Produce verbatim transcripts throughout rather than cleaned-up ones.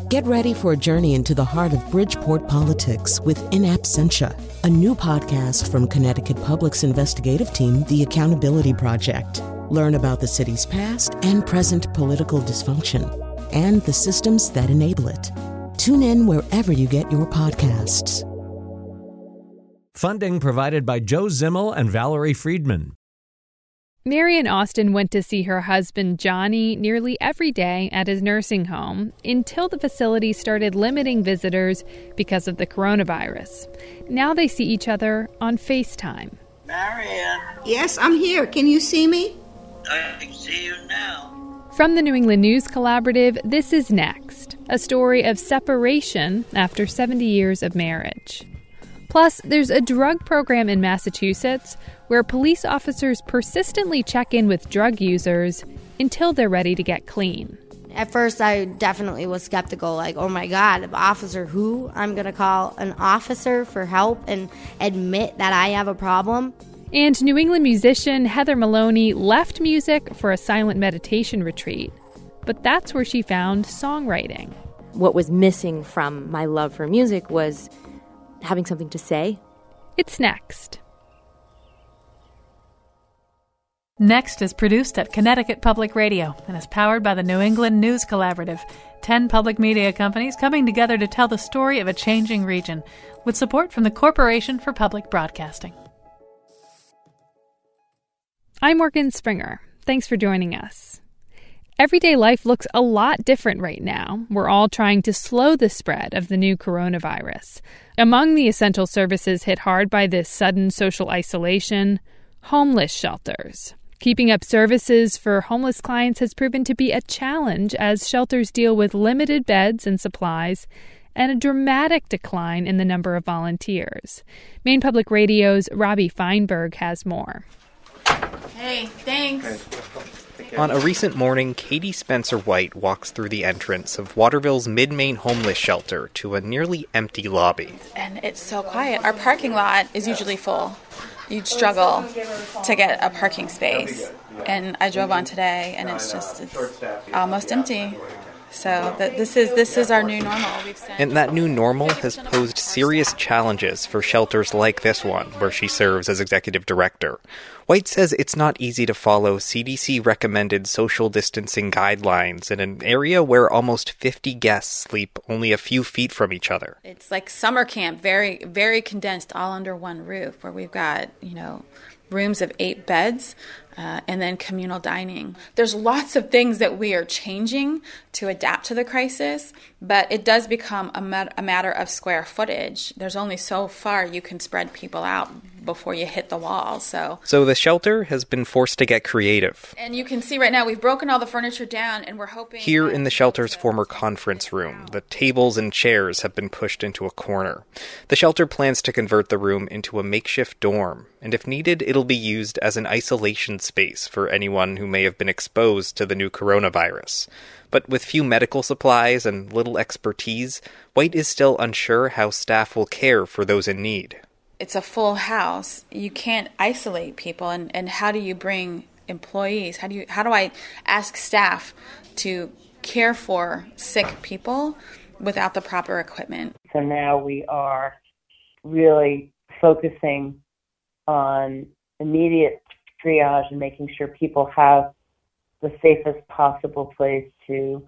Get ready for a journey into the heart of Bridgeport politics with In Absentia, a new podcast from Connecticut Public's investigative team, The Accountability Project. Learn about the city's past and present political dysfunction and the systems that enable it. Tune in wherever you get your podcasts. Funding provided by Joe Zimmel and Valerie Friedman. Marian Austin went to see her husband, Johnny, nearly every day at his nursing home until the facility started limiting visitors because of the coronavirus. Now they see each other on FaceTime. Marian. Yes, I'm here. Can you see me? I can see you now. From the New England News Collaborative, this is Next, a story of separation after seventy years of marriage. Plus, there's a drug program in Massachusetts where police officers persistently check in with drug users until they're ready to get clean. At first, I definitely was skeptical, like, oh my God, officer who? I'm going to call an officer for help and admit that I have a problem. And New England musician Heather Maloney left music for a silent meditation retreat. But that's where she found songwriting. What was missing from my love for music was having something to say. It's Next. Next is produced at Connecticut Public Radio and is powered by the New England News Collaborative, ten public media companies coming together to tell the story of a changing region, with support from the Corporation for Public Broadcasting. I'm Morgan Springer. Thanks for joining us. Everyday life looks a lot different right now. We're all trying to slow the spread of the new coronavirus. Among the essential services hit hard by this sudden social isolation, homeless shelters. Keeping up services for homeless clients has proven to be a challenge as shelters deal with limited beds and supplies and a dramatic decline in the number of volunteers. Maine Public Radio's Robbie Feinberg has more. Hey, thanks. On a recent morning, Katie Spencer White walks through the entrance of Waterville's Mid-Maine homeless shelter to a nearly empty lobby. And it's so quiet. Our parking lot is usually full. You'd struggle to get a parking space. And I drove on today, and it's just it's almost empty. So that this is this is our new normal. We've sent and that new normal has posed serious challenges for shelters like this one, where she serves as executive director. White says it's not easy to follow C D C-recommended social distancing guidelines in an area where almost fifty guests sleep only a few feet from each other. It's like summer camp, very, very condensed, all under one roof, where we've got, you know, rooms of eight beds, uh, and then communal dining. There's lots of things that we are changing to adapt to the crisis, but it does become a, mat- a matter of square footage. There's only so far you can spread people out before you hit the wall. So So the shelter has been forced to get creative. And you can see right now we've broken all the furniture down, and we're hoping... Here in the shelter's former conference room, the tables and chairs have been pushed into a corner. The shelter plans to convert the room into a makeshift dorm, and if needed, it'll be used as an isolation space for anyone who may have been exposed to the new coronavirus. But with few medical supplies and little expertise, White is still unsure how staff will care for those in need. It's a full house. You can't isolate people, and, and how do you bring employees? How do you how do I ask staff to care for sick people without the proper equipment? So now we are really focusing on immediate triage and making sure people have the safest possible place to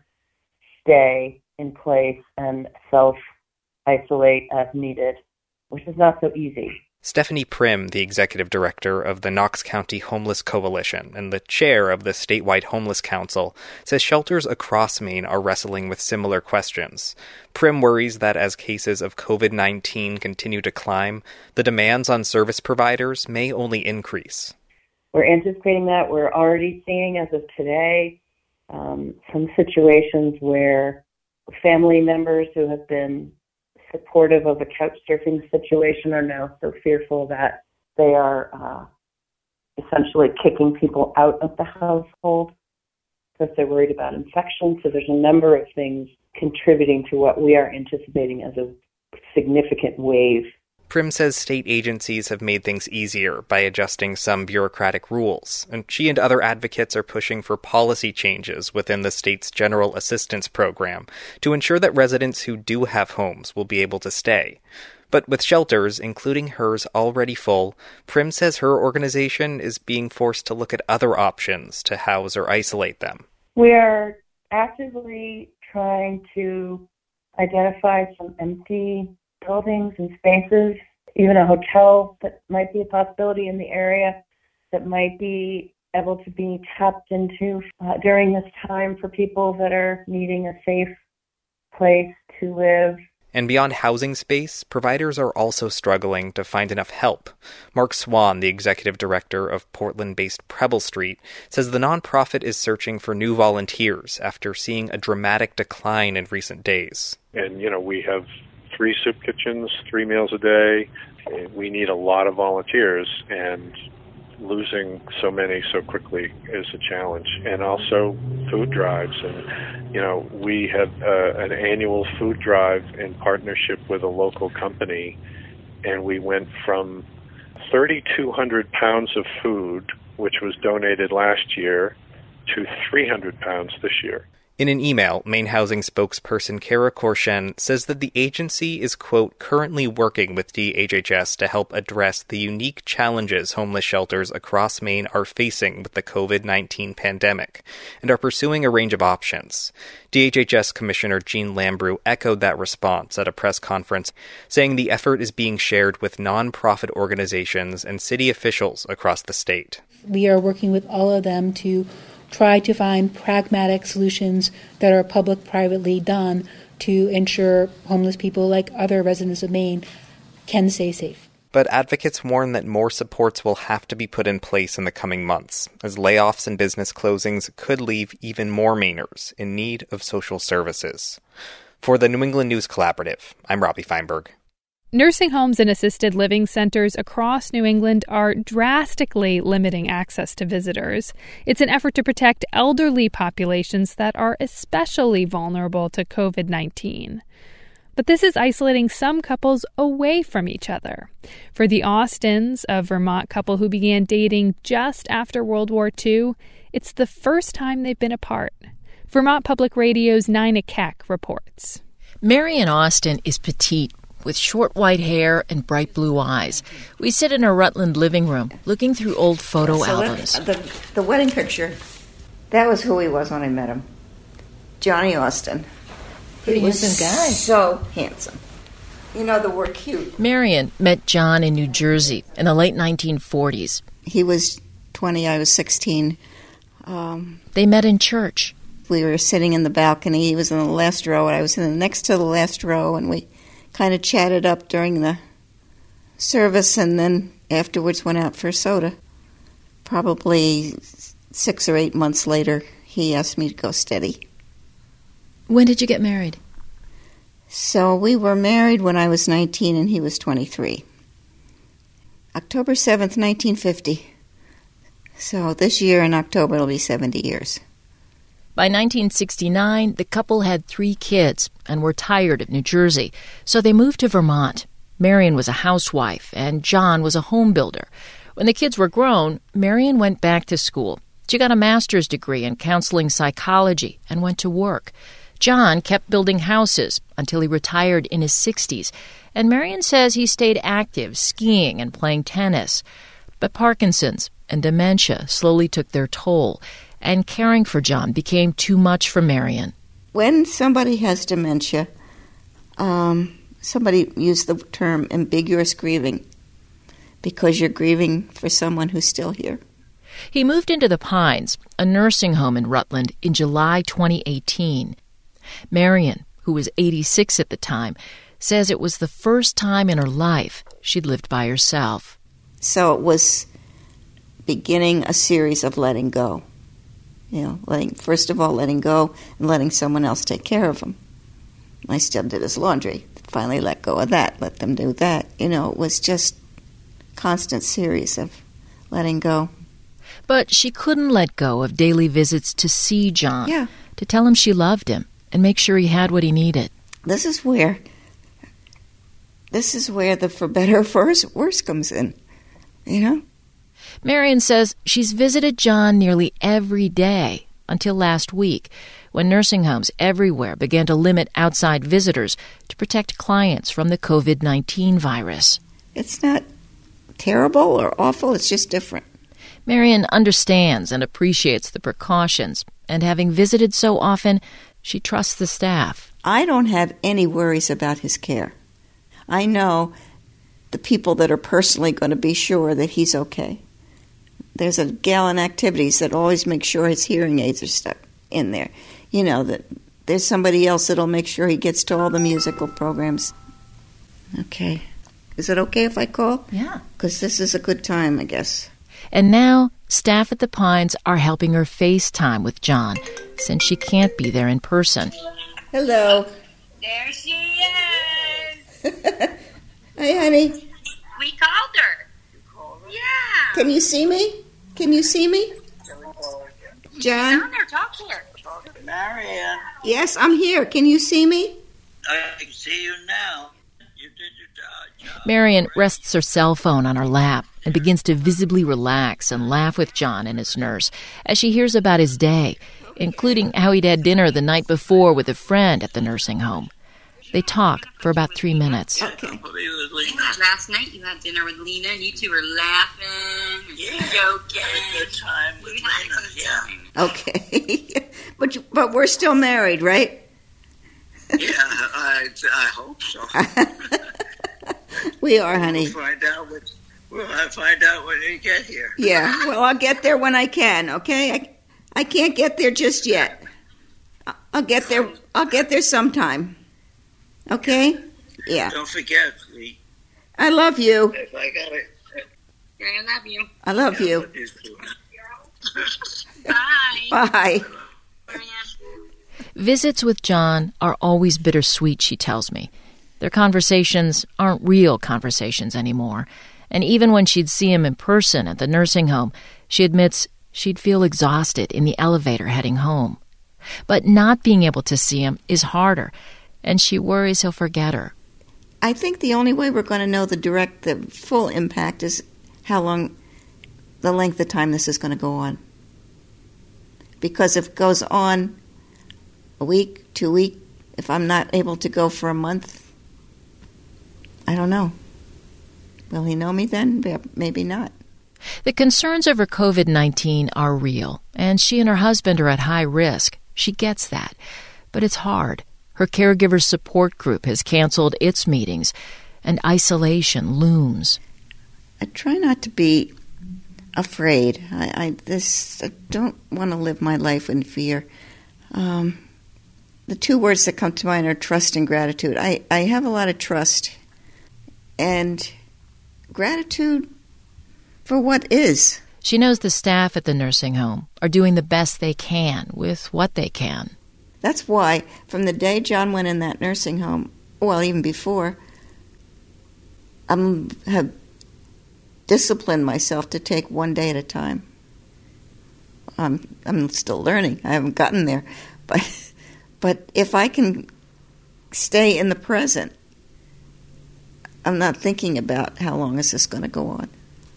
stay in place and self-isolate as needed, which is not so easy. Stephanie Prim, the executive director of the Knox County Homeless Coalition and the chair of the statewide Homeless Council, says shelters across Maine are wrestling with similar questions. Prim worries that as cases of covid nineteen continue to climb, the demands on service providers may only increase. We're anticipating that. We're already seeing, as of today, um, some situations where family members who have been supportive of a couch surfing situation are now so fearful that they are uh, essentially kicking people out of the household because they're worried about infection. So there's a number of things contributing to what we are anticipating as a significant wave. Prim says state agencies have made things easier by adjusting some bureaucratic rules, and she and other advocates are pushing for policy changes within the state's General Assistance Program to ensure that residents who do have homes will be able to stay. But with shelters, including hers, already full, Prim says her organization is being forced to look at other options to house or isolate them. We are actively trying to identify some empty buildings and spaces, even a hotel that might be a possibility in the area that might be able to be tapped into uh, during this time for people that are needing a safe place to live. And beyond housing space, providers are also struggling to find enough help. Mark Swan, the executive director of Portland-based Preble Street, says the nonprofit is searching for new volunteers after seeing a dramatic decline in recent days. And, you know, we have three soup kitchens, three meals a day. We need a lot of volunteers, and losing so many so quickly is a challenge. And also food drives. And, you know, we have uh, an annual food drive in partnership with a local company, and we went from thirty-two hundred pounds of food, which was donated last year, to three hundred pounds this year. In an email, Maine Housing spokesperson Kara Korshen says that the agency is, quote, currently working with D H H S to help address the unique challenges homeless shelters across Maine are facing with the covid nineteen pandemic, and are pursuing a range of options. D H H S Commissioner Jean Lambrou echoed that response at a press conference, saying the effort is being shared with nonprofit organizations and city officials across the state. We are working with all of them to try to find pragmatic solutions that are public-privately done to ensure homeless people, like other residents of Maine, can stay safe. But advocates warn that more supports will have to be put in place in the coming months, as layoffs and business closings could leave even more Mainers in need of social services. For the New England News Collaborative, I'm Robbie Feinberg. Nursing homes and assisted living centers across New England are drastically limiting access to visitors. It's an effort to protect elderly populations that are especially vulnerable to covid nineteen. But this is isolating some couples away from each other. For the Austins, a Vermont couple who began dating just after World War Two, it's the first time they've been apart. Vermont Public Radio's Nina Keck reports. Marian Austin is petite, with short white hair and bright blue eyes. We sit in a Rutland living room, looking through old photo so albums. That, the, the wedding picture, that was who he was when I met him. Johnny Austin. Pretty he was handsome guy. So handsome. You know the word cute. Marian met John in New Jersey in the late nineteen forties. He was twenty, I was sixteen. Um, they met in church. We were sitting in the balcony. He was in the last row, and I was in the next to the last row, and we kind of chatted up during the service, and then afterwards went out for a soda. Probably six or eight months later, he asked me to go steady. When did you get married? So we were married when I was nineteen and he was twenty-three. October seventh, nineteen fifty. So this year in October it'll be seventy years. By nineteen sixty-nine, the couple had three kids and were tired of New Jersey, so they moved to Vermont. Marian was a housewife, and John was a home builder. When the kids were grown, Marian went back to school. She got a master's degree in counseling psychology and went to work. John kept building houses until he retired in his sixties, and Marian says he stayed active, skiing and playing tennis. But Parkinson's and dementia slowly took their toll, and caring for John became too much for Marian. When somebody has dementia, um, somebody used the term ambiguous grieving, because you're grieving for someone who's still here. He moved into the Pines, a nursing home in Rutland, in July twenty eighteen. Marian, who was eighty-six at the time, says it was the first time in her life she'd lived by herself. So it was beginning a series of letting go. You know, letting first of all letting go and letting someone else take care of him. I still did his laundry. Finally let go of that, let them do that. You know, it was just constant series of letting go. But she couldn't let go of daily visits to see John, yeah. to tell him she loved him and make sure he had what he needed. This is where this is where the for better or for worse comes in, you know? Marion says she's visited John nearly every day until last week, when nursing homes everywhere began to limit outside visitors to protect clients from the covid nineteen virus. It's not terrible or awful, it's just different. Marion understands and appreciates the precautions, and having visited so often, she trusts the staff. I don't have any worries about his care. I know the people that are personally going to be sure that he's okay. There's a gal in activities that always makes sure his hearing aids are stuck in there. You know, that there's somebody else that'll make sure he gets to all the musical programs. Okay. Is it okay if I call? Yeah. Because this is a good time, I guess. And now, staff at the Pines are helping her FaceTime with John, since she can't be there in person. Hello. There she is. Hey, honey. We called her. Yeah. Can you see me? Can you see me? John? Down there, talk to her. Marion. Yes, I'm here. Can you see me? I can see you now. You did your job, John. Marion rests her cell phone on her lap and begins to visibly relax and laugh with John and his nurse as she hears about his day, including how he'd had dinner the night before with a friend at the nursing home. They talk for about three minutes. Okay. Last night you had dinner with Lena and you two were laughing and Yeah. joking. Good time with We had a Lena, good yeah. time. Okay. but you- but we're still married, right? Yeah, I, I hope so. We are, honey. We'll find out what, we'll find out when you get here. Yeah, well, I'll get there when I can, okay? I, I can't get there just yet. I- I'll get there. I'll get there sometime. Okay? Yeah. Don't forget, we, I love you. if I got it. I love you. I love you. Bye. Bye. Visits with John are always bittersweet, she tells me. Their conversations aren't real conversations anymore. And even when she'd see him in person at the nursing home, she admits she'd feel exhausted in the elevator heading home. But not being able to see him is harder, and she worries he'll forget her. I think the only way we're going to know the direct, the full impact is how long, the length of time this is going to go on. Because if it goes on a week, two weeks, if I'm not able to go for a month, I don't know. Will he know me then? Maybe not. The concerns over covid nineteen are real, and she and her husband are at high risk. She gets that. But it's hard. Her caregiver support group has canceled its meetings, and isolation looms. I try not to be afraid. I, I this I don't want to live my life in fear. Um, the two words that come to mind are trust and gratitude. I, I have a lot of trust and gratitude for what is. She knows the staff at the nursing home are doing the best they can with what they can. That's why, from the day John went in that nursing home, well, even before, I have disciplined myself to take one day at a time. I'm I'm still learning. I haven't gotten there, but but if I can stay in the present, I'm not thinking about how long is this going to go on.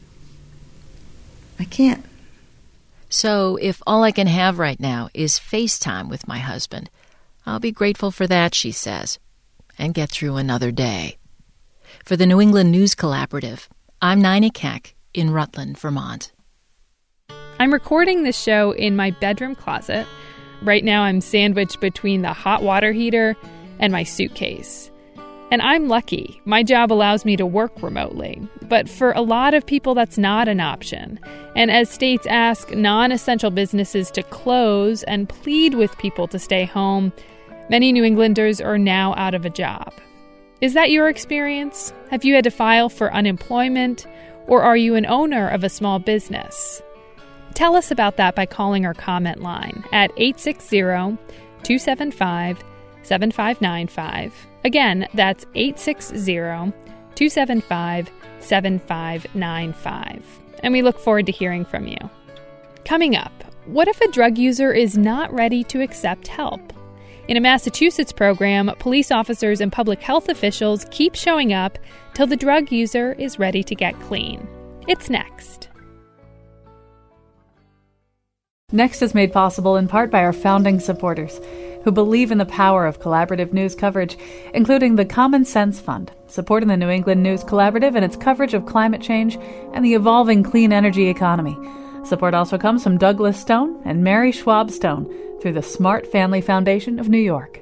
I can't. So if all I can have right now is FaceTime with my husband, I'll be grateful for that, she says, and get through another day. For the New England News Collaborative, I'm Nina Keck in Rutland, Vermont. I'm recording this show in my bedroom closet. Right now I'm sandwiched between the hot water heater and my suitcase. And I'm lucky. My job allows me to work remotely. But for a lot of people, that's not an option. And as states ask non-essential businesses to close and plead with people to stay home, many New Englanders are now out of a job. Is that your experience? Have you had to file for unemployment? Or are you an owner of a small business? Tell us about that by calling our comment line at eight six zero, two seven five, seven five nine five. Again, that's eight six zero, two seven five, seven five nine five. And we look forward to hearing from you. Coming up, what if a drug user is not ready to accept help? In a Massachusetts program, police officers and public health officials keep showing up till the drug user is ready to get clean. It's next. Next is made possible in part by our founding supporters, who believe in the power of collaborative news coverage, including the Common Sense Fund, supporting the New England News Collaborative and its coverage of climate change and the evolving clean energy economy. Support also comes from Douglas Stone and Mary Schwab Stone through the Smart Family Foundation of New York.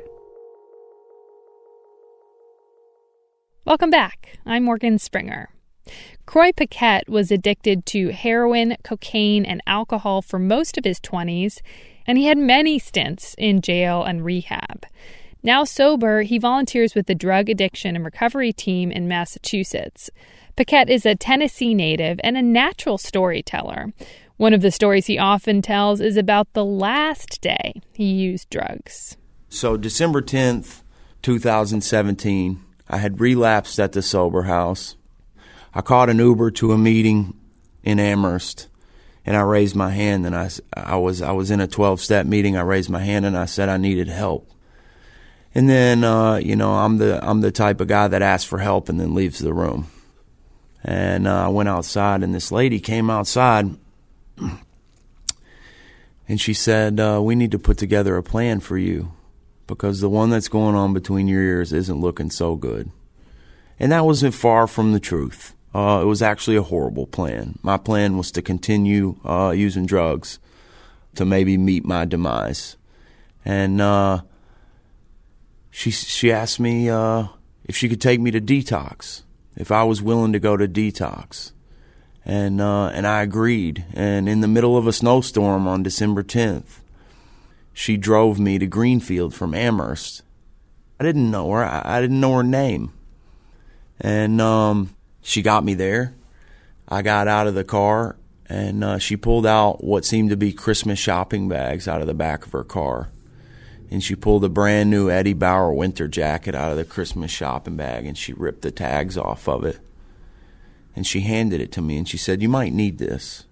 Welcome back. I'm Morgan Springer. Croix Paquette was addicted to heroin, cocaine, and alcohol for most of his twenties, and he had many stints in jail and rehab. Now sober, he volunteers with the Drug Addiction and Recovery Team in Massachusetts. Paquette is a Tennessee native and a natural storyteller. One of the stories he often tells is about the last day he used drugs. So December tenth, twenty seventeen, I had relapsed at the sober house. I caught an Uber to a meeting in Amherst, and I raised my hand, and I, I was I was in a twelve-step meeting. I raised my hand, and I said I needed help. And then, uh, you know, I'm the I'm the type of guy that asks for help and then leaves the room. And uh, I went outside, and this lady came outside, and she said, uh, we need to put together a plan for you because the one that's going on between your ears isn't looking so good. And that wasn't far from the truth. Uh, it was actually a horrible plan. My plan was to continue uh, using drugs to maybe meet my demise. And uh, she she asked me uh, if she could take me to detox, if I was willing to go to detox. And uh, and I agreed. And in the middle of a snowstorm on December tenth, she drove me to Greenfield from Amherst. I didn't know her. I, I didn't know her name. And um, she got me there. I got out of the car, and uh, she pulled out what seemed to be Christmas shopping bags out of the back of her car. And she pulled a brand new Eddie Bauer winter jacket out of the Christmas shopping bag, and she ripped the tags off of it. And she handed it to me, and she said, you might need this.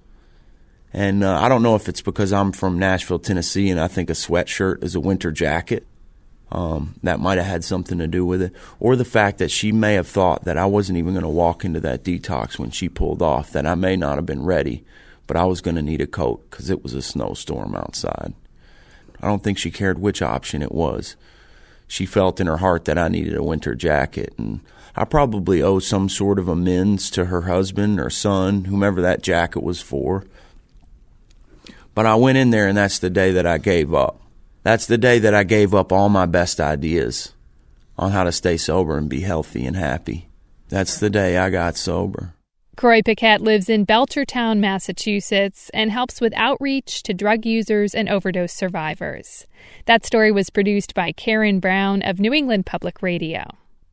And uh, I don't know if it's because I'm from Nashville, Tennessee, and I think a sweatshirt is a winter jacket. Um, that might have had something to do with it. Or the fact that she may have thought that I wasn't even going to walk into that detox when she pulled off, that I may not have been ready, but I was going to need a coat because it was a snowstorm outside. I don't think she cared which option it was. She felt in her heart that I needed a winter jacket, and I probably owe some sort of amends to her husband or son, whomever that jacket was for. But I went in there, and that's the day that I gave up. That's the day that I gave up all my best ideas on how to stay sober and be healthy and happy. That's the day I got sober. Croix Paquette lives in Belchertown, Massachusetts, and helps with outreach to drug users and overdose survivors. That story was produced by Karen Brown of New England Public Radio.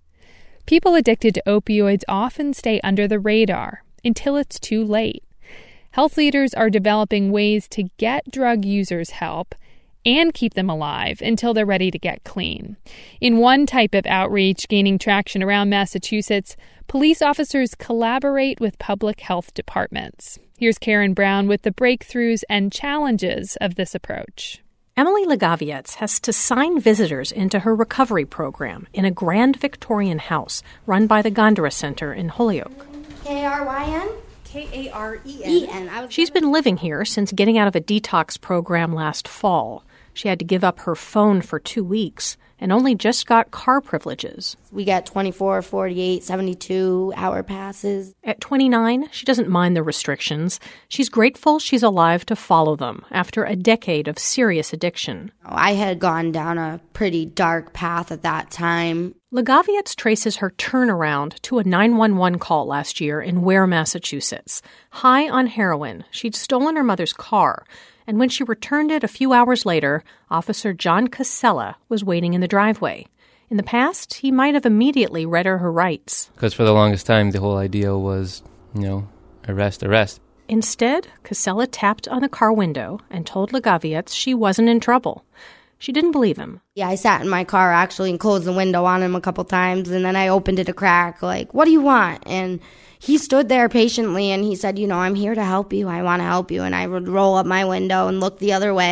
People addicted to opioids often stay under the radar until it's too late. Health leaders are developing ways to get drug users help and keep them alive until they're ready to get clean. In one type of outreach gaining traction around Massachusetts, police officers collaborate with public health departments. Here's Karen Brown with the breakthroughs and challenges of this approach. Emily Legavietz has to sign visitors into her recovery program in a grand Victorian house run by the Gondara Center in Holyoke. K R Y N? K A R E N. E N. She's been living here since getting out of a detox program last fall. She had to give up her phone for two weeks and only just got car privileges. We got twenty-four, forty-eight, seventy-two hour passes. At twenty-nine, she doesn't mind the restrictions. She's grateful she's alive to follow them after a decade of serious addiction. I had gone down a pretty dark path at that time. Legavietz traces her turnaround to a nine one one call last year in Ware, Massachusetts. High on heroin, she'd stolen her mother's car, and when she returned it a few hours later, Officer John Casella was waiting in the driveway. In the past, he might have immediately read her her rights. Because for the longest time, the whole idea was, you know, arrest, arrest. Instead, Casella tapped on the car window and told Legavietz she wasn't in trouble. She didn't believe him. Yeah, I sat in my car actually and closed the window on him a couple times, and then I opened it a crack, like, what do you want? And he stood there patiently, and he said, you know, I'm here to help you. I want to help you. And I would roll up my window and look the other way.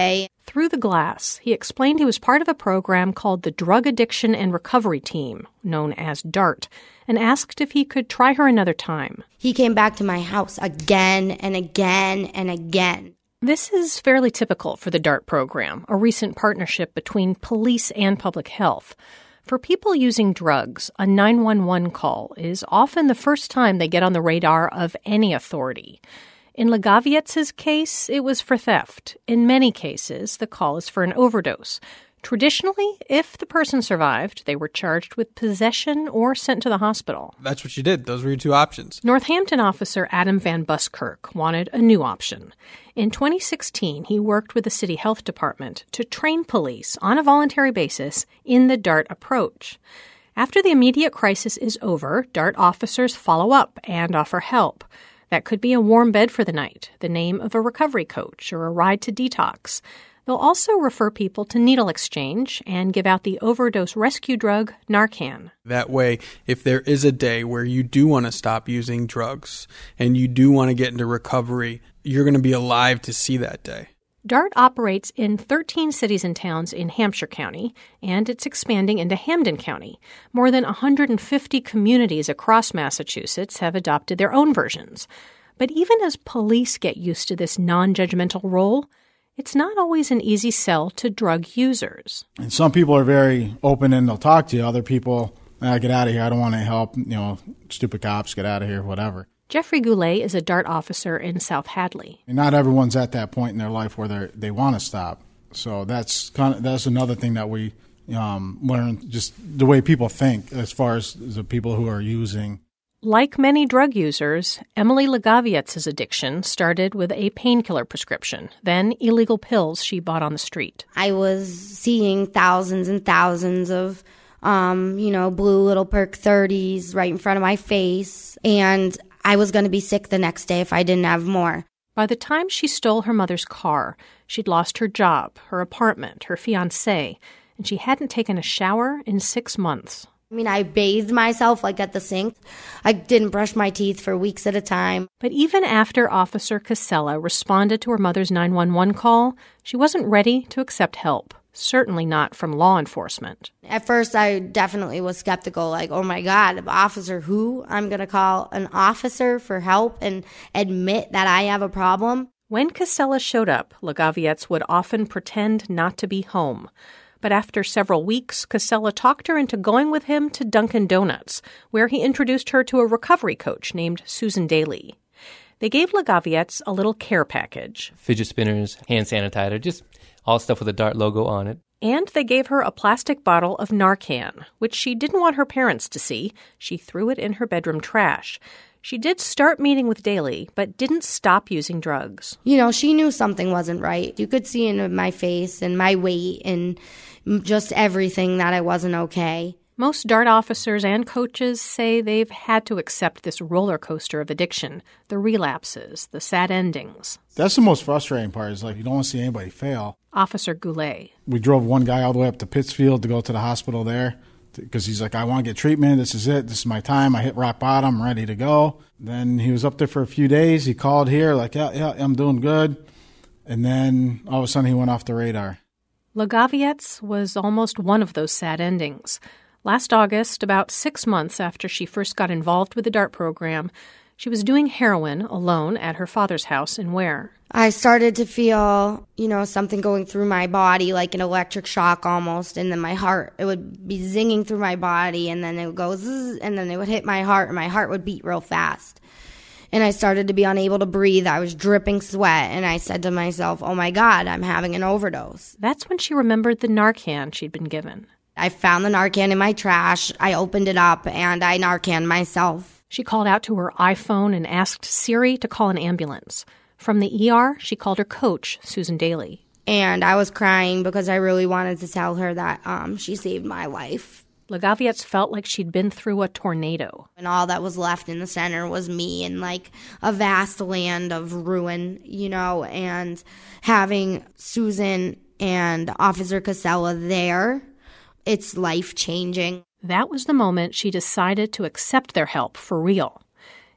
Through the glass, he explained he was part of a program called the Drug Addiction and Recovery Team, known as DART, and asked if he could try her another time. He came back to my house again and again and again. This is fairly typical for the DART program, a recent partnership between police and public health. For people using drugs, a nine one one call is often the first time they get on the radar of any authority. In Legavietz's case, it was for theft. In many cases, the call is for an overdose. Traditionally, if the person survived, they were charged with possession or sent to the hospital. That's what you did. Those were your two options. Northampton officer Adam Van Buskirk wanted a new option. In twenty sixteen, he worked with the city health department to train police on a voluntary basis in the DART approach. After the immediate crisis is over, DART officers follow up and offer help. That could be a warm bed for the night, the name of a recovery coach, or a ride to detox. They'll also refer people to needle exchange and give out the overdose rescue drug Narcan. That way, if there is a day where you do want to stop using drugs and you do want to get into recovery, you're going to be alive to see that day. DART operates in thirteen cities and towns in Hampshire County, and it's expanding into Hampden County. More than one hundred fifty communities across Massachusetts have adopted their own versions. But even as police get used to this non-judgmental role, it's not always an easy sell to drug users. And some people are very open and they'll talk to you. Other people, ah, get out of here. I don't want any help. You know, stupid cops, get out of here, whatever. Jeffrey Goulet is a DART officer in South Hadley. And not everyone's at that point in their life where they they want to stop. So that's kind of, that's another thing that we um, learn, just the way people think as far as the people who are using. Like many drug users, Emily Legavietz's addiction started with a painkiller prescription, then illegal pills she bought on the street. I was seeing thousands and thousands of, um, you know, blue little perk thirties right in front of my face, and I was going to be sick the next day if I didn't have more. By the time she stole her mother's car, she'd lost her job, her apartment, her fiancé, and she hadn't taken a shower in six months. I mean, I bathed myself like at the sink. I didn't brush my teeth for weeks at a time. But even after Officer Casella responded to her mother's nine one one call, she wasn't ready to accept help. Certainly not from law enforcement. At first, I definitely was skeptical, like, oh my God, officer who? I'm going to call an officer for help and admit that I have a problem. When Casella showed up, Legavietz would often pretend not to be home. But after several weeks, Casella talked her into going with him to Dunkin' Donuts, where he introduced her to a recovery coach named Susan Daly. They gave Legavietz a little care package. Fidget spinners, hand sanitizer, just all stuff with a DART logo on it. And they gave her a plastic bottle of Narcan, which she didn't want her parents to see. She threw it in her bedroom trash. She did start meeting with Daly, but didn't stop using drugs. You know, she knew something wasn't right. You could see in my face and my weight and just everything that I wasn't okay. Most DART officers and coaches say they've had to accept this roller coaster of addiction, the relapses, the sad endings. That's the most frustrating part, is like you don't want to see anybody fail. Officer Goulet. We drove one guy all the way up to Pittsfield to go to the hospital there because he's like, I want to get treatment. This is it. This is my time. I hit rock bottom. I'm ready to go. Then he was up there for a few days. He called here like, yeah, yeah, I'm doing good. And then all of a sudden he went off the radar. Legavietz was almost one of those sad endings. Last August, about six months after she first got involved with the DART program, she was doing heroin alone at her father's house in Ware. I started to feel, you know, something going through my body, like an electric shock almost, and then my heart, it would be zinging through my body, and then it would go zzz, and then it would hit my heart, and my heart would beat real fast. And I started to be unable to breathe. I was dripping sweat, and I said to myself, oh my God, I'm having an overdose. That's when she remembered the Narcan she'd been given. I found the Narcan in my trash. I opened it up, and I Narcan myself. She called out to her iPhone and asked Siri to call an ambulance. From the E R, she called her coach, Susan Daly. And I was crying because I really wanted to tell her that um, she saved my life. Legavietz felt like she'd been through a tornado. And all that was left in the center was me and like a vast land of ruin, you know, and having Susan and Officer Casella there, it's life-changing. That was the moment she decided to accept their help for real.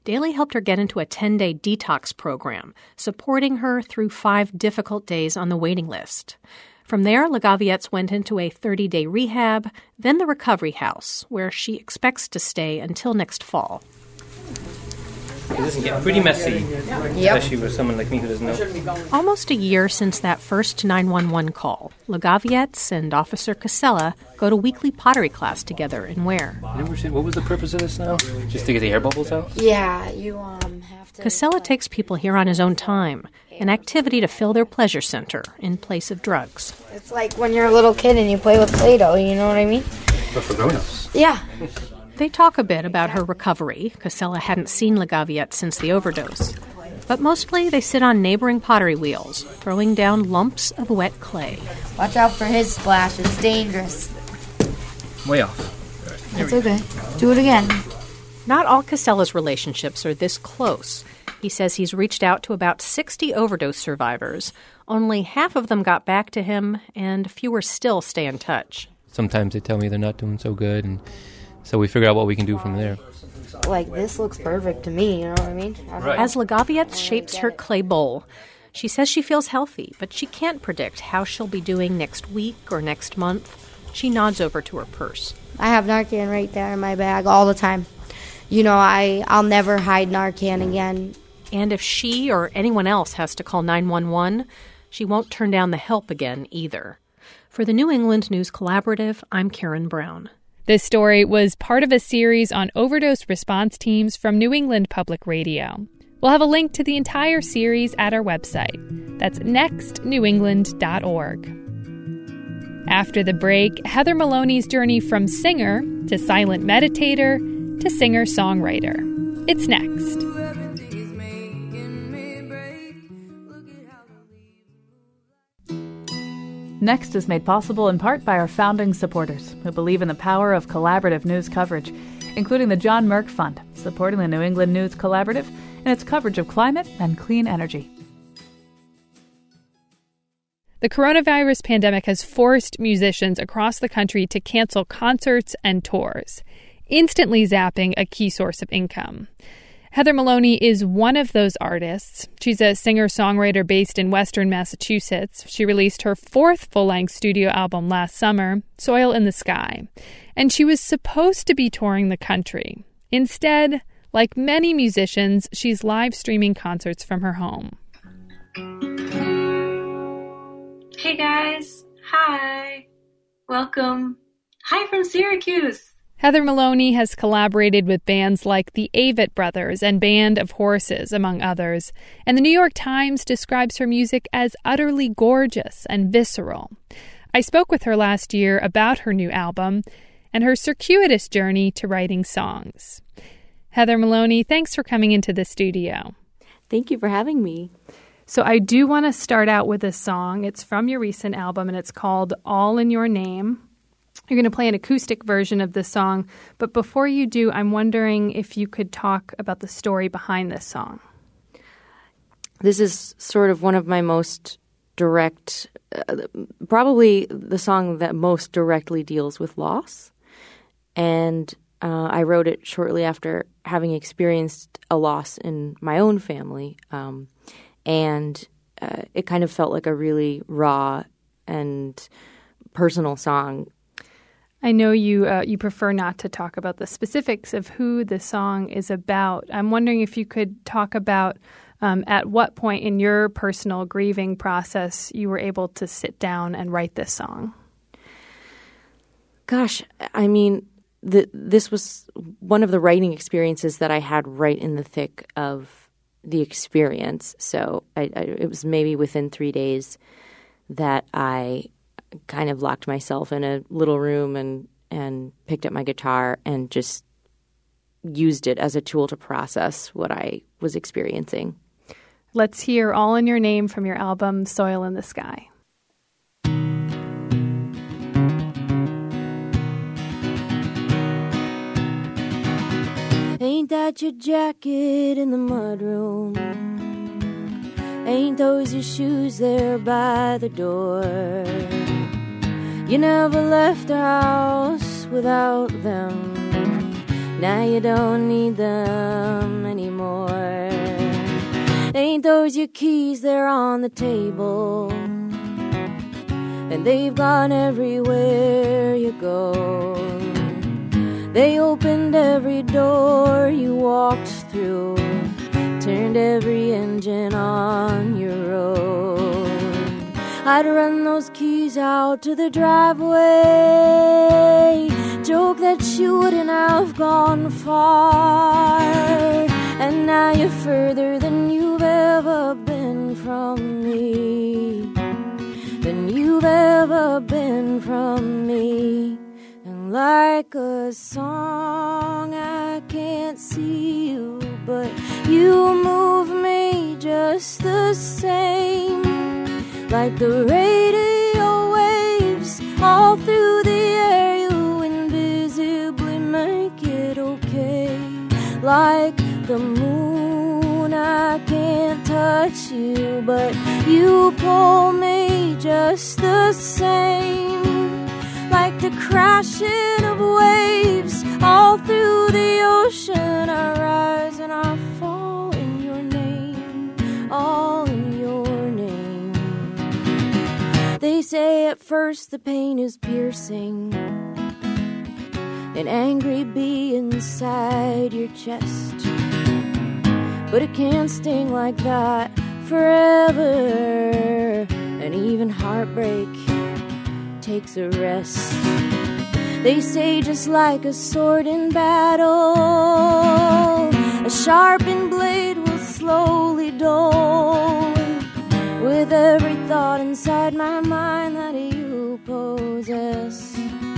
Daly helped her get into a ten-day detox program, supporting her through five difficult days on the waiting list. From there, LaGaviettes went into a thirty-day rehab, then the recovery house, where she expects to stay until next fall. This can get pretty messy, Yep. especially with someone like me who doesn't know. Almost a year since that first nine one one call, LaGaviettes and Officer Casella go to weekly pottery class together in Ware. What was the purpose of this now? Just to get the air bubbles out? Yeah, you um have to... Casella takes people here on his own time, an activity to fill their pleasure center in place of drugs. It's like when you're a little kid and you play with Play-Doh, you know what I mean? But for grown-ups. Yeah. They talk a bit about her recovery. Casella hadn't seen LaGaviette since the overdose. But mostly they sit on neighboring pottery wheels, throwing down lumps of wet clay. Watch out for his splash. It's dangerous. Way off. That's okay. Do it again. Not all Casella's relationships are this close. He says he's reached out to about sixty overdose survivors. Only half of them got back to him, and fewer still stay in touch. Sometimes they tell me they're not doing so good, and so we figure out what we can do from there. Like, this looks perfect to me, you know what I mean? Right. As LaGaviette shapes her clay bowl, she says she feels healthy, but she can't predict how she'll be doing next week or next month. She nods over to her purse. I have Narcan right there in my bag all the time. You know, I, I'll never hide Narcan again. And if she or anyone else has to call nine one one, she won't turn down the help again either. For the New England News Collaborative, I'm Karen Brown. This story was part of a series on overdose response teams from New England Public Radio. We'll have a link to the entire series at our website. That's next new england dot org. After the break, Heather Maloney's journey from singer to silent meditator to singer-songwriter. It's next. Next is made possible in part by our founding supporters who believe in the power of collaborative news coverage, including the John Merck Fund, supporting the New England News Collaborative and its coverage of climate and clean energy. The coronavirus pandemic has forced musicians across the country to cancel concerts and tours, instantly zapping a key source of income. Heather Maloney is one of those artists. She's a singer-songwriter based in Western Massachusetts. She released her fourth full-length studio album last summer, Soil in the Sky, and she was supposed to be touring the country. Instead, like many musicians, she's live streaming concerts from her home. Hey guys, hi, welcome. Hi from Syracuse. Heather Maloney has collaborated with bands like the Avett Brothers and Band of Horses, among others, and the New York Times describes her music as utterly gorgeous and visceral. I spoke with her last year about her new album and her circuitous journey to writing songs. Heather Maloney, thanks for coming into the studio. Thank you for having me. So I do want to start out with a song. It's from your recent album, and it's called All in Your Name. You're going to play an acoustic version of this song, but before you do, I'm wondering if you could talk about the story behind this song. This is sort of one of my most direct, uh, probably the song that most directly deals with loss. And uh, I wrote it shortly after having experienced a loss in my own family. Um, and uh, it kind of felt like a really raw and personal song. I know you uh, you prefer not to talk about the specifics of who the song is about. I'm wondering if you could talk about um, at what point in your personal grieving process you were able to sit down and write this song. Gosh, I mean, the, this was one of the writing experiences that I had right in the thick of the experience. So I, I, it was maybe within three days that I kind of locked myself in a little room and, and picked up my guitar and just used it as a tool to process what I was experiencing. Let's hear All in Your Name from your album Soil in the Sky. Ain't that your jacket in the mudroom? Ain't those your shoes there by the door? You never left the house without them. Now you don't need them anymore. Ain't those your keys? They're on the table, and they've gone everywhere you go. They opened every door you walked through, turned every engine on your road. I'd run those keys out to the driveway, joke that you wouldn't have gone far. And now you're further than you've ever been from me, than you've ever been from me. And like a song, I can't see you, but you move me just the same. Like the radio waves all through the air, you invisibly make it okay. Like the moon, I can't touch you, but you pull me just the same. Like the crashing of waves all through the ocean, I rise and I fall in your name, all in your name. They say at first the pain is piercing, an angry bee inside your chest, but it can't sting like that forever. And even heartbreak takes a rest. They say just like a sword in battle, a sharpened blade will slowly dull. With every thought inside my mind that you possess,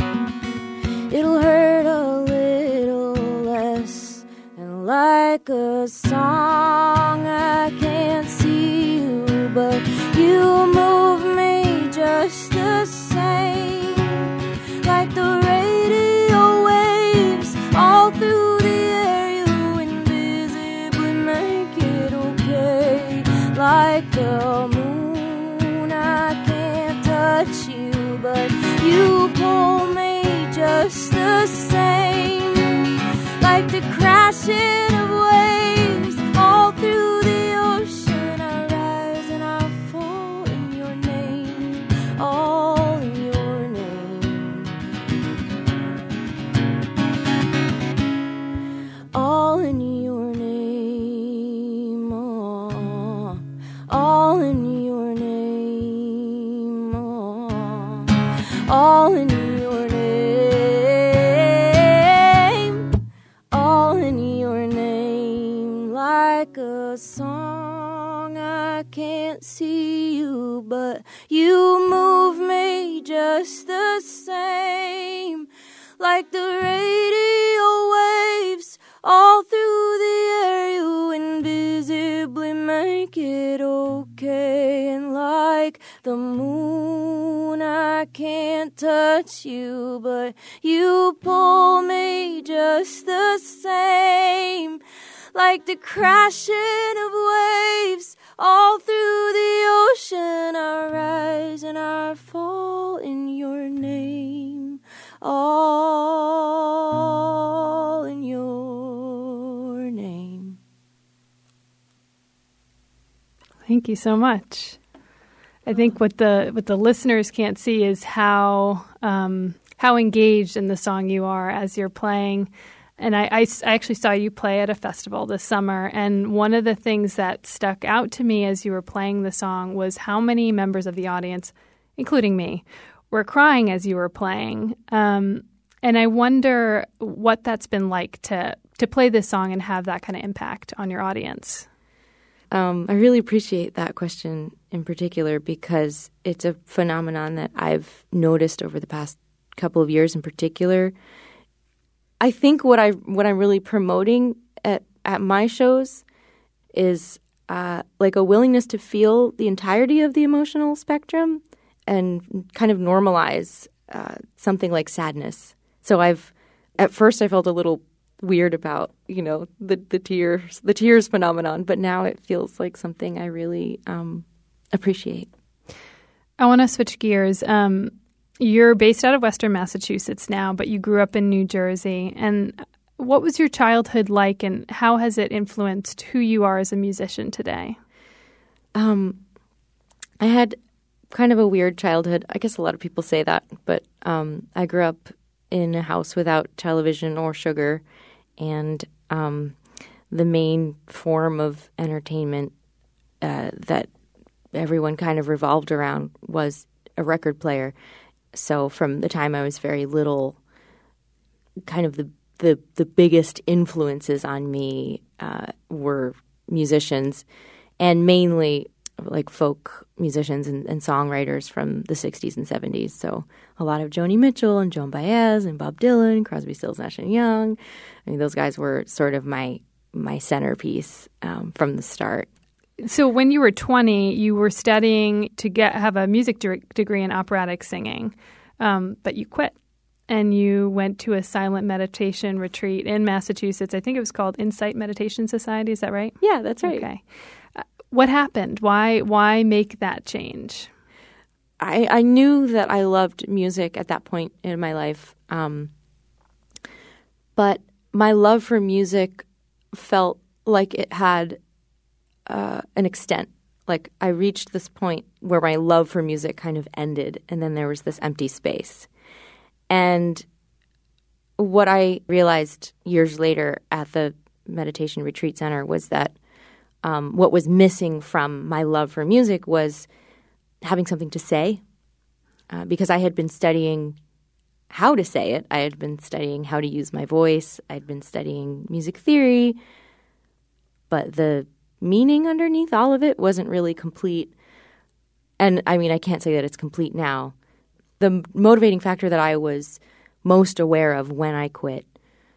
it'll hurt a little less. And like a song, I can't see you, but you move me just the same. Like the radio waves all through the air, you invisibly make it okay. Like the moon, I can't touch you, but you pull me just the same. Like the crashing of waves all through the ocean, I rise and I fall in your name, all in your name, all in your name, oh, all in your name, oh, all in your name, all in your name. Like a song, I can't see you, but you move me just the same. Like the radio waves all through the air, you invisibly make it okay. And like the moon, I can't touch you, but you pull me just the same. Like the crashing of waves all through the ocean, I rise and I fall in your name, all in your name. Thank you so much. I think what the what the listeners can't see is how um, how engaged in the song you are as you're playing. And I, I, I actually saw you play at a festival this summer, and one of the things that stuck out to me as you were playing the song was how many members of the audience, including me, were crying as you were playing. Um, and I wonder what that's been like to to play this song and have that kind of impact on your audience. Um, I really appreciate that question in particular because it's a phenomenon that I've noticed over the past couple of years in particular. I think what I what I'm really promoting at, at my shows is uh, like a willingness to feel the entirety of the emotional spectrum and kind of normalize uh, something like sadness. So I've at first I felt a little weird about, you know, the, the tears the tears phenomenon, but now it feels like something I really um, appreciate. I want to switch gears. Um, you're based out of Western Massachusetts now, but you grew up in New Jersey. And What was your childhood like, and how has it influenced who you are as a musician today? Um, I had kind of a weird childhood. I guess a lot of people say that, but um, I grew up in a house without television or sugar, and um, the main form of entertainment uh, that everyone kind of revolved around was a record player. So from the time I was very little, kind of the the, the biggest influences on me uh, were musicians, and mainly like folk musicians and, and songwriters from the sixties and seventies. So a lot of Joni Mitchell and Joan Baez and Bob Dylan, Crosby, Stills, Nash and Young. I mean, those guys were sort of my my centerpiece um, from the start. So when you were twenty, you were studying to get have a music de- degree in operatic singing, um, but you quit. And you went to a silent meditation retreat in Massachusetts. I think it was called Insight Meditation Society. Is that right? Yeah, that's right. Okay. Uh, what happened? Why why make that change? I, I knew that I loved music at that point in my life. Um, but my love for music felt like it had uh, an extent. Like I reached this point where my love for music kind of ended, and then there was this empty space. And what I realized years later at the Meditation Retreat Center was that um, what was missing from my love for music was having something to say, uh, because I had been studying how to say it. I had been studying how to use my voice. I'd been studying music theory, but the meaning underneath all of it wasn't really complete. And I mean, I can't say that it's complete now. The motivating factor that I was most aware of when I quit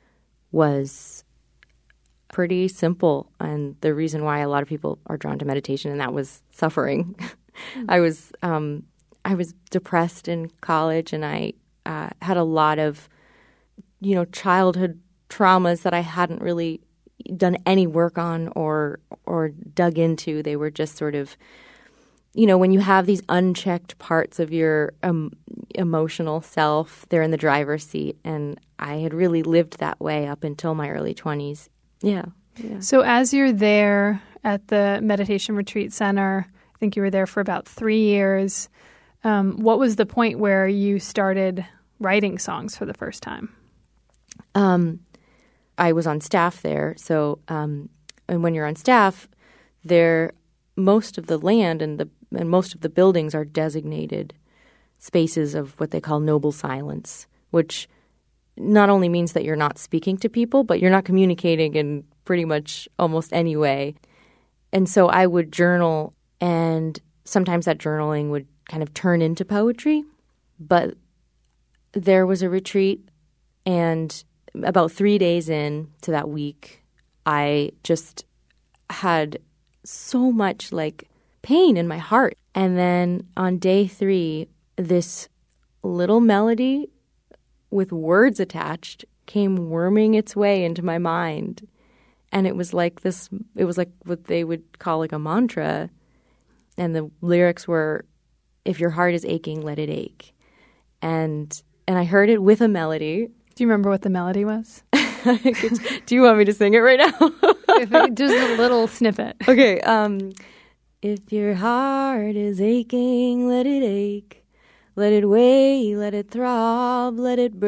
was pretty simple, and the reason why a lot of people are drawn to meditation, and that was suffering. Mm-hmm. I was um, I was depressed in college, and I uh, had a lot of, you know, childhood traumas that I hadn't really done any work on or or dug into. They were just sort of, you know, when you have these unchecked parts of your um, emotional self, they're in the driver's seat. And I had really lived that way up until my early twenties. Yeah. yeah. So as you're there at the Meditation Retreat Center, I think you were there for about three years. Um, what was the point where you started writing songs for the first time? Um, I was on staff there. So um, and when you're on staff, there most of the land and the and most of the buildings are designated spaces of what they call noble silence, which not only means that you're not speaking to people, but you're not communicating in pretty much almost any way. And so I would journal, and sometimes that journaling would kind of turn into poetry. But there was a retreat, and about three days in to that week, I just had so much like pain in my heart. And then on day three, this little melody with words attached came worming its way into my mind. And it was like this, it was like what they would call like a mantra. And the lyrics were, "If your heart is aching, let it ache." And and I heard it with a melody. Do you remember what the melody was? Do you want me to sing it right now? If it, just a little snippet. Okay. Um, if your heart is aching, let it ache. Let it weigh, let it throb, let it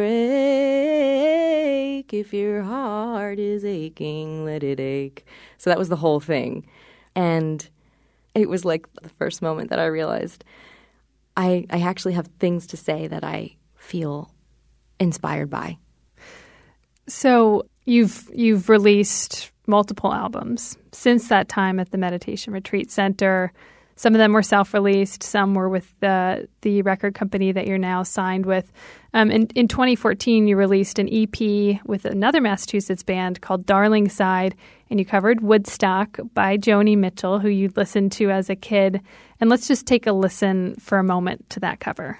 break. If your heart is aching, let it ache. So that was the whole thing. And it was like the first moment that I realized I, I actually have things to say that I feel inspired by. So you've you've released multiple albums since that time at the Meditation Retreat Center. Some of them were self-released. Some were with the the record company that you're now signed with. Um, in, in twenty fourteen, you released an E P with another Massachusetts band called Darling Side, and you covered Woodstock by Joni Mitchell, who you listened to as a kid. And let's just take a listen for a moment to that cover.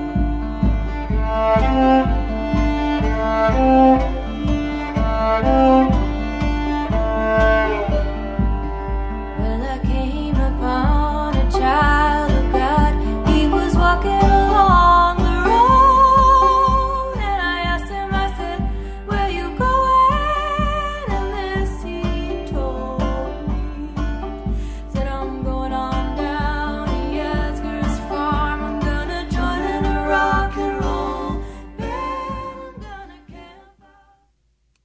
Oh,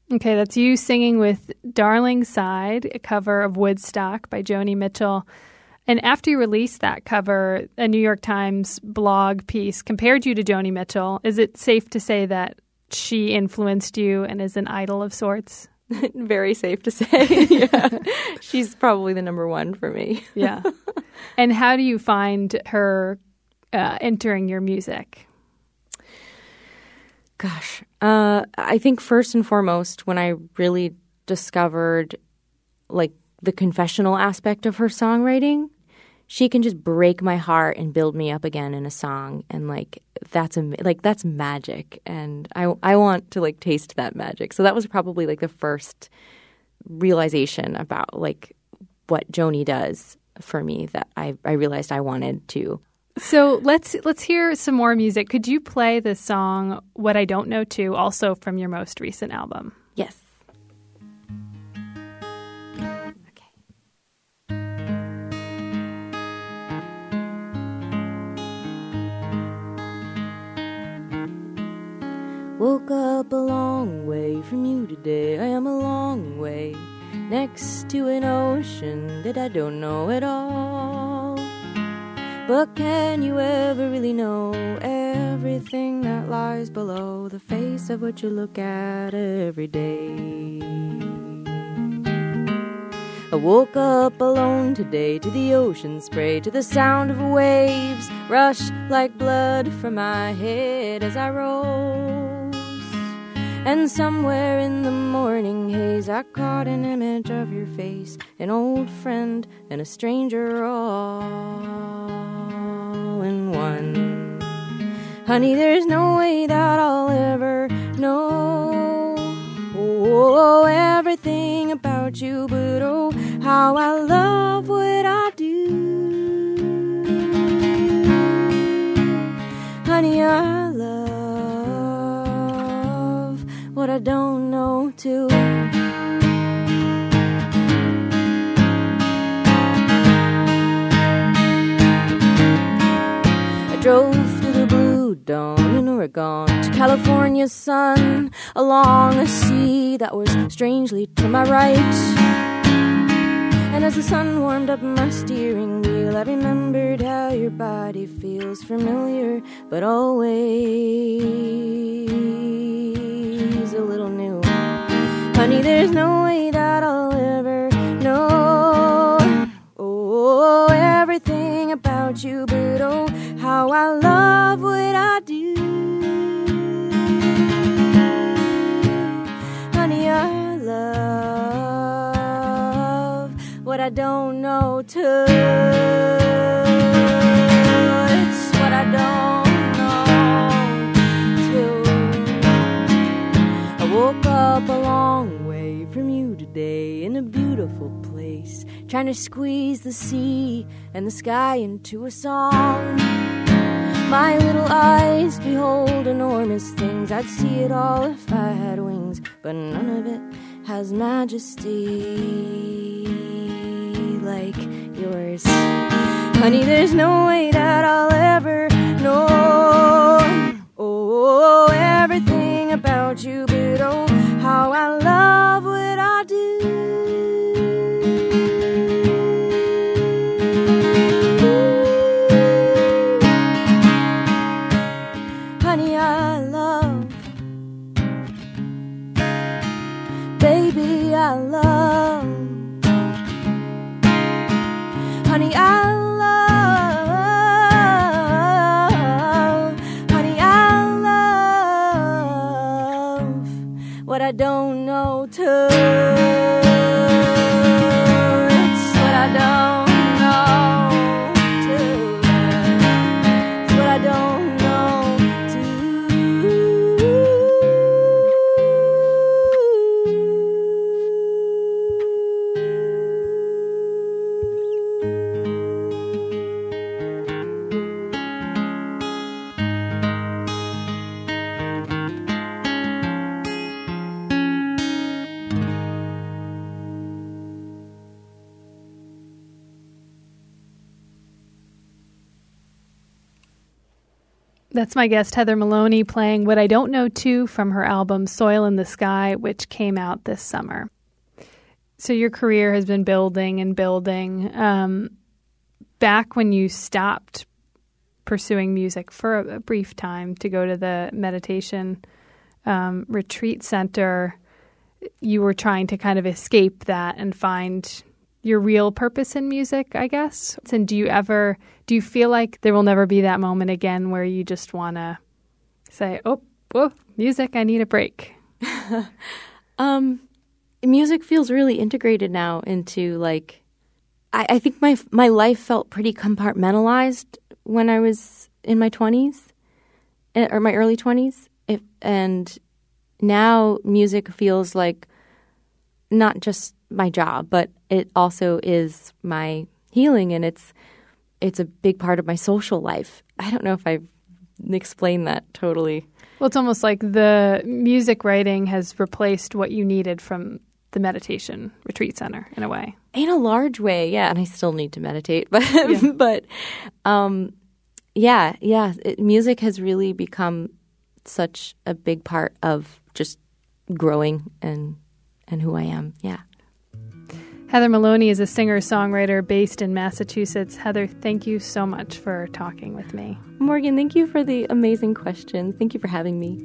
Okay, that's you singing with Darling Side, a cover of Woodstock by Joni Mitchell. And after you released that cover, a New York Times blog piece compared you to Joni Mitchell. Is it safe to say that she influenced you and is an idol of sorts? Very safe to say. Yeah. She's probably the number one for me. Yeah. And how do you find her uh, entering your music? Gosh, uh, I think first and foremost, when I really discovered like the confessional aspect of her songwriting, she can just break my heart and build me up again in a song, and like that's am- like that's magic, and I I want to like taste that magic. So that was probably like the first realization about like what Joni does for me that I I realized I wanted to. So let's let's hear some more music. Could you play the song "What I Don't Know Too," also from your most recent album? Yes. Woke up a long way from you today. I am a long way next to an ocean that I don't know at all. But can you ever really know everything that lies below the face of what you look at every day? I woke up alone today to the ocean spray, to the sound of waves rush like blood from my head as I rose. And somewhere in the morning haze I caught an image of your face, an old friend and a stranger all in one. Honey, there's no way that I'll ever know oh, everything about you, but oh, how I love what I do. Honey, I love what I don't know too. I drove through the blue dawn in Oregon to California's sun, along a sea that was strangely to my right. And as the sun warmed up my steering wheel, I remembered how your body feels familiar, but always a little new. Honey, there's no way that I'll ever know oh, everything about you, but oh, how I love what I do. Honey, I love what I don't know too. It's what I don't know too. I woke up a long way from you today in a beautiful place, trying to squeeze the sea and the sky into a song. My little eyes behold enormous things. I'd see it all if I had wings, but none of it has majesty like yours. Honey, there's no way that I'll ever know oh, everything about you, but oh, how I love what I do. Honey, I love, baby, I love, honey, I love, honey, I love what I don't know too. It's what I don't know too. It's what I don't know That's my guest, Heather Maloney, playing What I Don't Know two from her album Soil in the Sky, which came out this summer. So your career has been building and building. Um, back when you stopped pursuing music for a, a brief time to go to the meditation um, retreat center, you were trying to kind of escape that and find your real purpose in music, I guess. And do you ever, do you feel like there will never be that moment again where you just want to say, oh, whoa, music, I need a break? um, music feels really integrated now into, like, I, I think my my life felt pretty compartmentalized when I was in my twenties, or my early twenties. If, and now music feels like not just my job, but it also is my healing, and it's it's a big part of my social life. I don't know if I've explained that totally. Well, it's almost like the music writing has replaced what you needed from the meditation retreat center in a way. In a large way, yeah. And I still need to meditate, but yeah. but um, yeah, yeah. It, music has really become such a big part of just growing and and who I am. Yeah. Heather Maloney is a singer-songwriter based in Massachusetts. Heather, thank you so much for talking with me. Morgan, thank you for the amazing questions. Thank you for having me.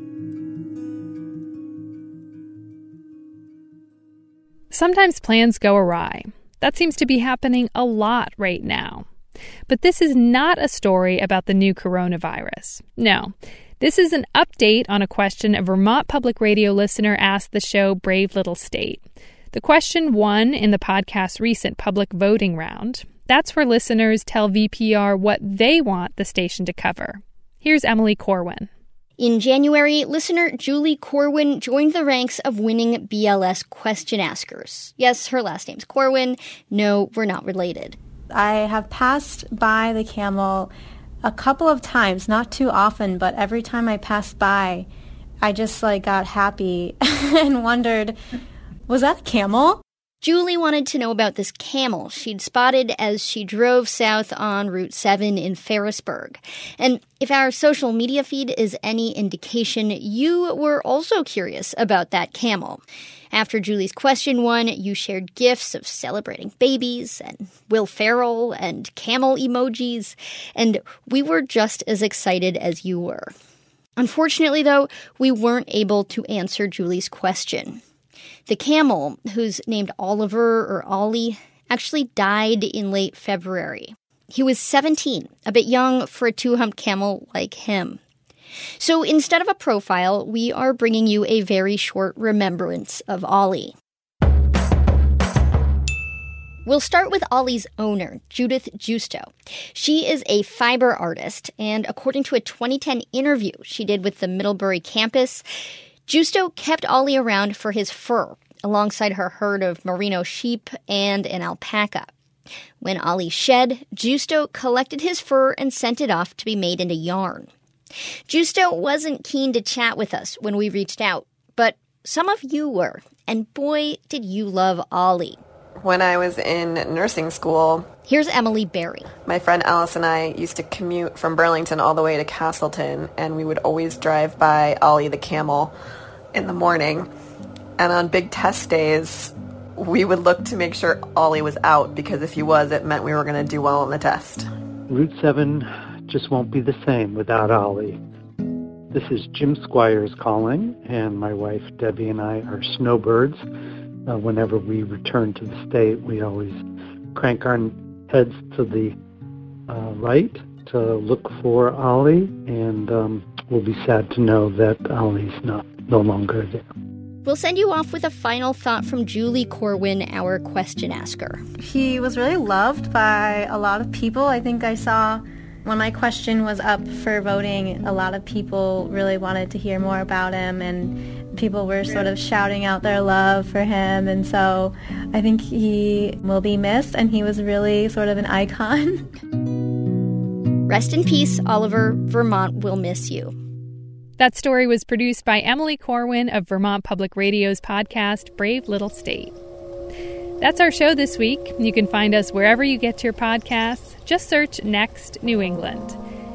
Sometimes plans go awry. That seems to be happening a lot right now. But this is not a story about the new coronavirus. No. This is an update on a question a Vermont Public Radio listener asked the show Brave Little State. The question won in the podcast's recent public voting round. That's where listeners tell V P R what they want the station to cover. Here's Emily Corwin. In January, listener Julie Corwin joined the ranks of winning B L S question askers. Yes, her last name's Corwin. No, we're not related. I have passed by the camel a couple of times, not too often, but every time I passed by, I just like got happy and wondered, was that a camel? Julie wanted to know about this camel she'd spotted as she drove south on Route seven in Ferrisburg. And if our social media feed is any indication, you were also curious about that camel. After Julie's question won, you shared gifs of celebrating babies and Will Ferrell and camel emojis, and we were just as excited as you were. Unfortunately, though, we weren't able to answer Julie's question. The camel, who's named Oliver or Ollie, actually died in late February. He was seventeen, a bit young for a two-humped camel like him. So instead of a profile, we are bringing you a very short remembrance of Ollie. We'll start with Ollie's owner, Judith Justo. She is a fiber artist, and according to a twenty ten interview she did with the Middlebury campus, Justo kept Ollie around for his fur, alongside her herd of merino sheep and an alpaca. When Ollie shed, Justo collected his fur and sent it off to be made into yarn. Justo wasn't keen to chat with us when we reached out, but some of you were, and boy, did you love Ollie. When I was in nursing school, here's Emily Berry. My friend Alice and I used to commute from Burlington all the way to Castleton, and we would always drive by Ollie the camel in the morning. And on big test days, we would look to make sure Ollie was out, because if he was, it meant we were going to do well on the test. Route seven just won't be the same without Ollie. This is Jim Squires calling, and my wife Debbie and I are snowbirds. Uh, whenever we return to the state, we always crank our heads to the uh, right to look for Ollie, and um, we'll be sad to know that Ollie's not no longer there. We'll send you off with a final thought from Julie Corwin, our question asker. He was really loved by a lot of people. I think I saw when my question was up for voting, a lot of people really wanted to hear more about him, and people were sort of shouting out their love for him. And so I think he will be missed, and he was really sort of an icon. Rest in peace, Oliver. Vermont will miss you. That story was produced by Emily Corwin of Vermont Public Radio's podcast, Brave Little State. That's our show this week. You can find us wherever you get your podcasts. Just search Next New England.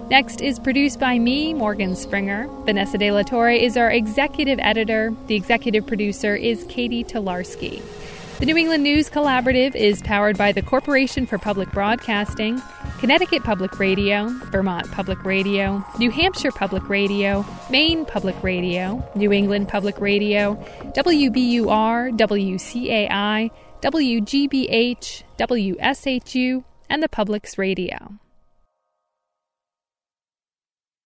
Next is produced by me, Morgan Springer. Vanessa De La Torre is our executive editor. The executive producer is Katie Tolarski. The New England News Collaborative is powered by the Corporation for Public Broadcasting, Connecticut Public Radio, Vermont Public Radio, New Hampshire Public Radio, Maine Public Radio, New England Public Radio, W B U R, W C A I, W G B H, W S H U, and the Public's Radio.